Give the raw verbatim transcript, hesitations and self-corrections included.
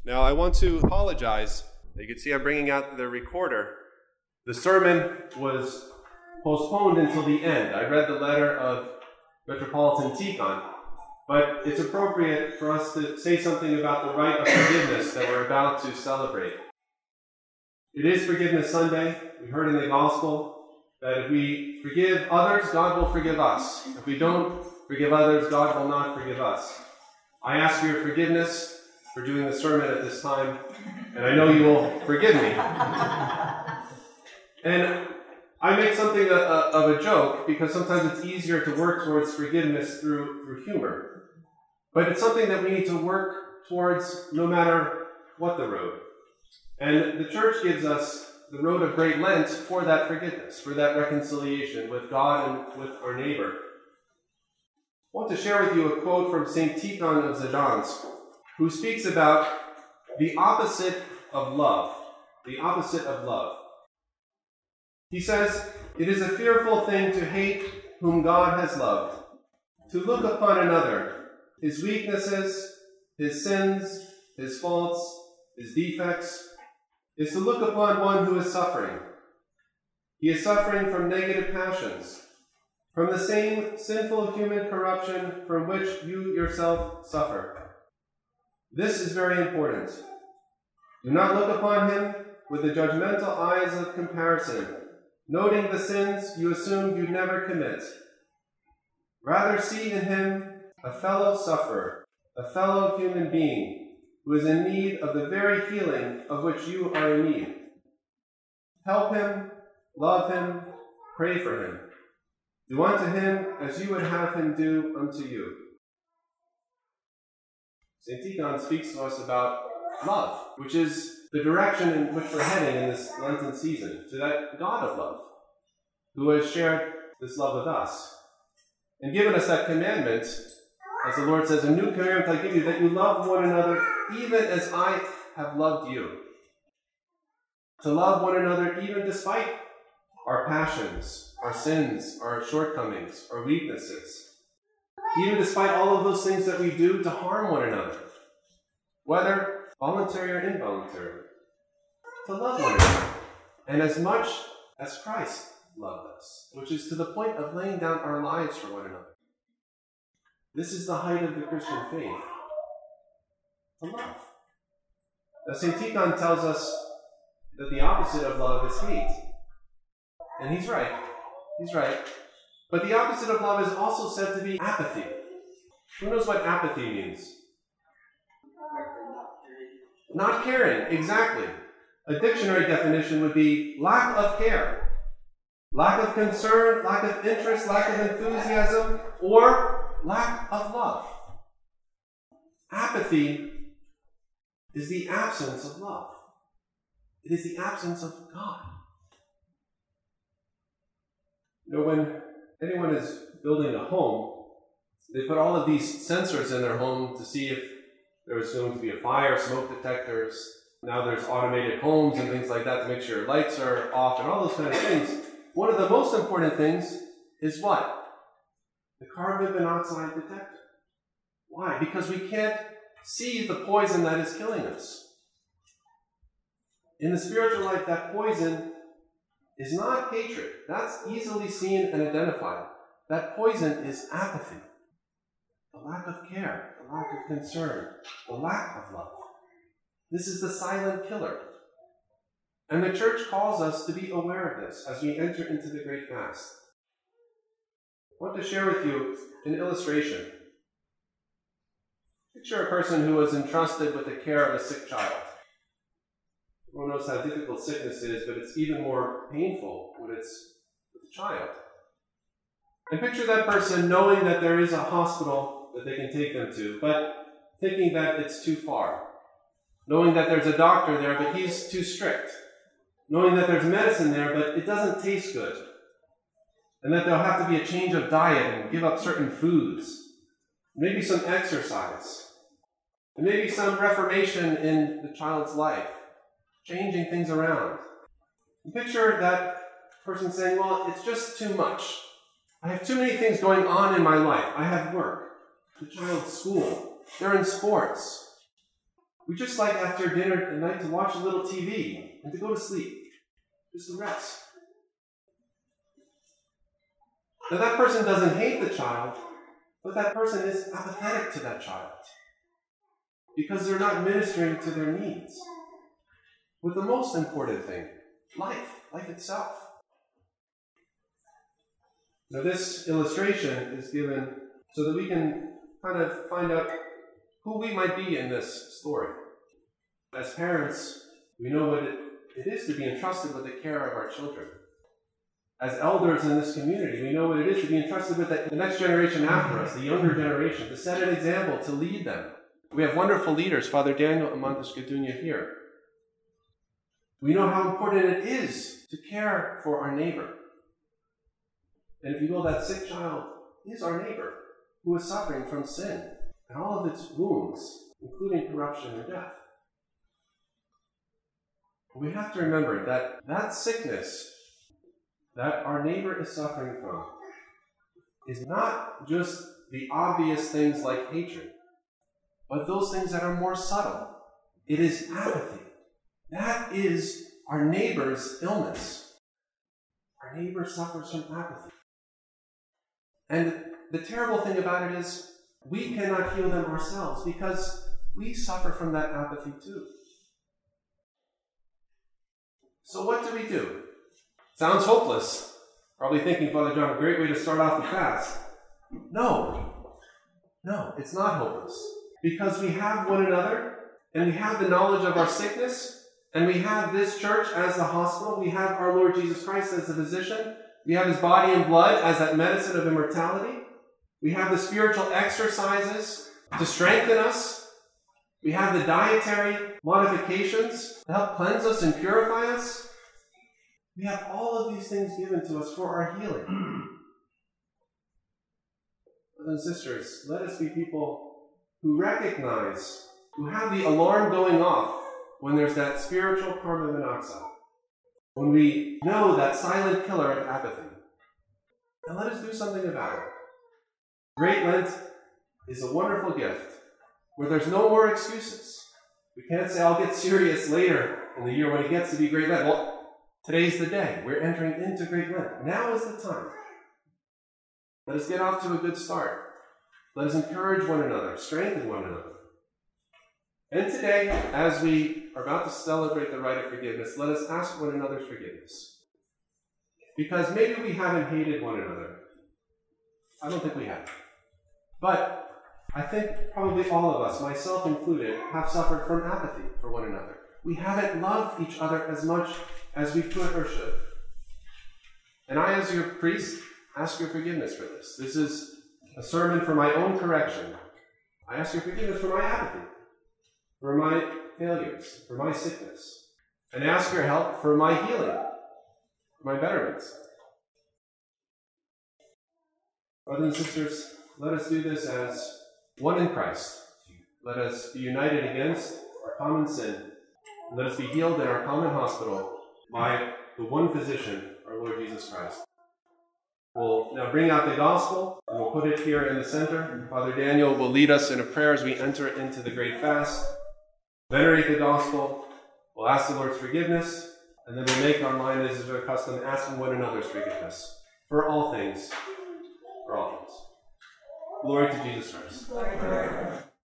Now, I want to apologize. You can see I'm bringing out the recorder. The sermon was postponed until the end. I read the letter of Metropolitan Tikhon, but it's appropriate for us to say something about the rite of forgiveness that we're about to celebrate. It is Forgiveness Sunday. We heard in the Gospel that if we forgive others, God will forgive us. If we don't forgive others, God will not forgive us. I ask for your forgiveness for doing the sermon at this time, and I know you will forgive me. And I make something a, a, of a joke because sometimes it's easier to work towards forgiveness through, through humor. But it's something that we need to work towards no matter what the road. And the church gives us the road of Great Lent for that forgiveness, for that reconciliation with God and with our neighbor. I want to share with you a quote from Saint Tikhon of Zajansk, who speaks about the opposite of love. The opposite of love. He says, "It is a fearful thing to hate whom God has loved, to look upon another, his weaknesses, his sins, his faults, his defects, is to look upon one who is suffering. He is suffering from negative passions, from the same sinful human corruption from which you yourself suffer. This is very important. Do not look upon him with the judgmental eyes of comparison, noting the sins you assume you'd never commit. Rather see in him a fellow sufferer, a fellow human being, who is in need of the very healing of which you are in need. Help him, love him, pray for him. Do unto him as you would have him do unto you." Saint Tikhon speaks to us about love, which is the direction in which we're heading in this Lenten season, to that God of love, who has shared this love with us, and given us that commandment, as the Lord says, "A new commandment I give you, that you love one another even as I have loved you." To love one another even despite our passions, our sins, our shortcomings, our weaknesses. Even despite all of those things that we do to harm one another, whether voluntary or involuntary. To love one another, and as much as Christ loved us, which is to the point of laying down our lives for one another. This is the height of the Christian faith. To love. Now, Saint Tikhon tells us that the opposite of love is hate. And he's right. He's right. But the opposite of love is also said to be apathy. Who knows what apathy means? Not caring, exactly. A dictionary definition would be lack of care, lack of concern, lack of interest, lack of enthusiasm, or lack of love. Apathy is the absence of love. It is the absence of God. You know, when anyone is building a home, they put all of these sensors in their home to see if there is going to be a fire, smoke detectors. Now there's automated homes and things like that to make sure lights are off and all those kind of things. One of the most important things is what? The carbon monoxide detector. Why? Because we can't see the poison that is killing us. In the spiritual life, that poison is not hatred. That's easily seen and identified. That poison is apathy. The lack of care, the lack of concern, the lack of love. This is the silent killer. And the church calls us to be aware of this as we enter into the Great Fast. I want to share with you an illustration. Picture a person who was entrusted with the care of a sick child. Everyone knows how difficult sickness is, but it's even more painful when it's with a child. And picture that person knowing that there is a hospital that they can take them to, but thinking that it's too far. Knowing that there's a doctor there, but he's too strict. Knowing that there's medicine there, but it doesn't taste good. And that there'll have to be a change of diet and give up certain foods. Maybe some exercise. And maybe some reformation in the child's life. Changing things around. And picture that person saying, well, it's just too much. I have too many things going on in my life. I have work, the child's school, they're in sports. We just like after dinner at night to watch a little T V and to go to sleep, just to rest. Now that person doesn't hate the child, but that person is apathetic to that child because they're not ministering to their needs. With the most important thing, life, life itself. Now this illustration is given so that we can kind of find out who we might be in this story. As parents, we know what it, it is to be entrusted with the care of our children. As elders in this community, we know what it is to be entrusted with the next generation after us, the younger generation, to set an example, to lead them. We have wonderful leaders, Father Daniel and Montes Gadunya here. We know how important it is to care for our neighbor. And if you will, that sick child is our neighbor who is suffering from sin and all of its wounds, including corruption and death. We have to remember that that sickness that our neighbor is suffering from is not just the obvious things like hatred, but those things that are more subtle. It is apathy. That is our neighbor's illness. Our neighbor suffers from apathy. And the terrible thing about it is we cannot heal them ourselves because we suffer from that apathy too. So what do we do? Sounds hopeless. Probably thinking, Father John, a great way to start off the fast. No. No, it's not hopeless. Because we have one another, and we have the knowledge of our sickness, and we have this church as the hospital. We have our Lord Jesus Christ as the physician. We have his body and blood as that medicine of immortality. We have the spiritual exercises to strengthen us. We have the dietary modifications to help cleanse us and purify us. We have all of these things given to us for our healing. Brothers and sisters, let us be people who recognize, who have the alarm going off when there's that spiritual carbon monoxide, when we know that silent killer of apathy. And let us do something about it. Great Lent is a wonderful gift where there's no more excuses. We can't say, I'll get serious later in the year when it gets to be Great Lent. Well, today's the day. We're entering into Great Lent. Now is the time. Let us get off to a good start. Let us encourage one another, strengthen one another. And today, as we are about to celebrate the rite of forgiveness, let us ask one another's forgiveness. Because maybe we haven't hated one another. I don't think we have. But I think probably all of us, myself included, have suffered from apathy for one another. We haven't loved each other as much as we could or should. And I, as your priest, ask your forgiveness for this. This is a sermon for my own correction. I ask your forgiveness for my apathy, for my failures, for my sickness, and ask your help for my healing, for my betterments. Brothers and sisters, let us do this as one in Christ. Let us be united against our common sin. Let us be healed in our common hospital by the one physician, our Lord Jesus Christ. We'll now bring out the gospel, and we'll put it here in the center. Father Daniel will lead us in a prayer as we enter into the great fast. Venerate the gospel. We'll ask the Lord's forgiveness, and then we'll make our mind, as is our custom, asking one another's forgiveness for all things. For all things. Glory to Jesus Christ.